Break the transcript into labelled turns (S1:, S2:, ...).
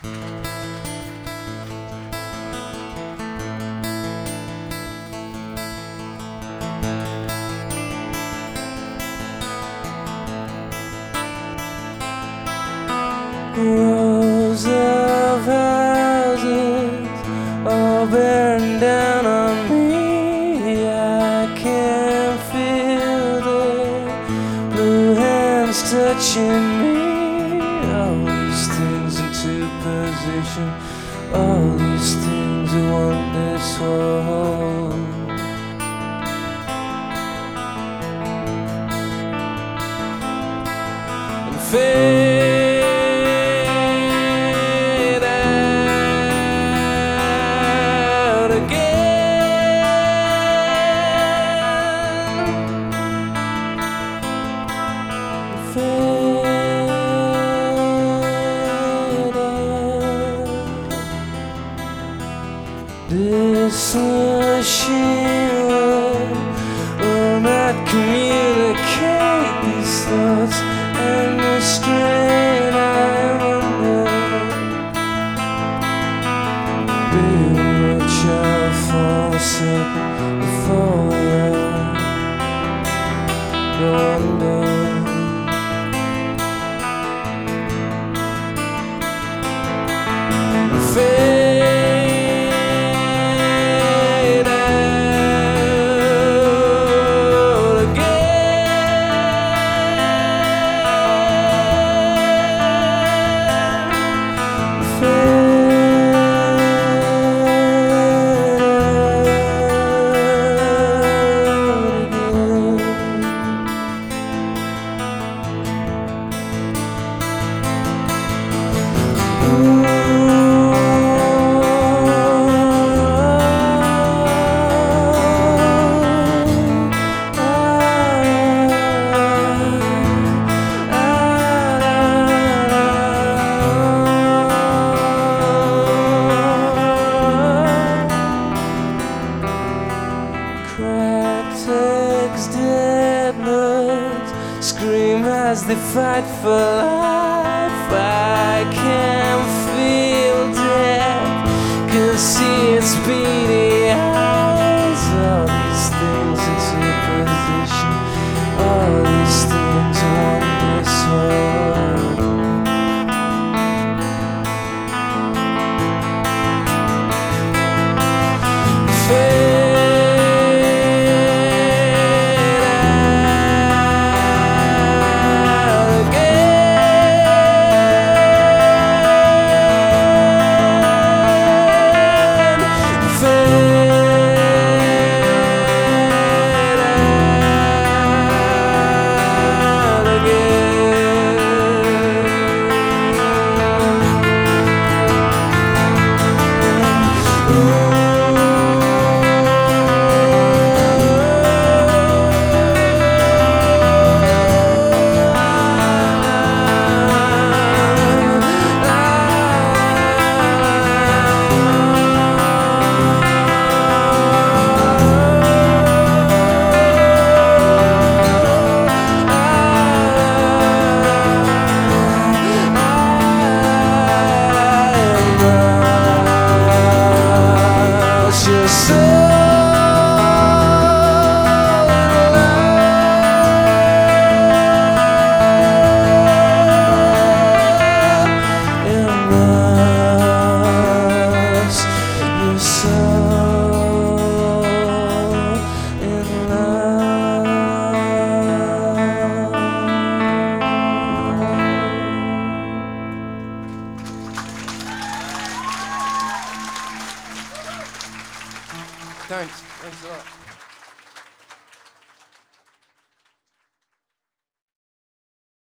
S1: Rows of houses all bearing down on me. I can feel their blue hands touching me. All these things into position, all these things at one this world. And fade out again. Fade out. This machine will not communicate these thoughts and the strain I wonder. Baby, watch out for sick before you wonder. Fade out again. Cracked eggs, dead bloods scream as they fight for life. I can feel death, can see its beady eyes. All these things into position, all these things on this world. Thanks a lot.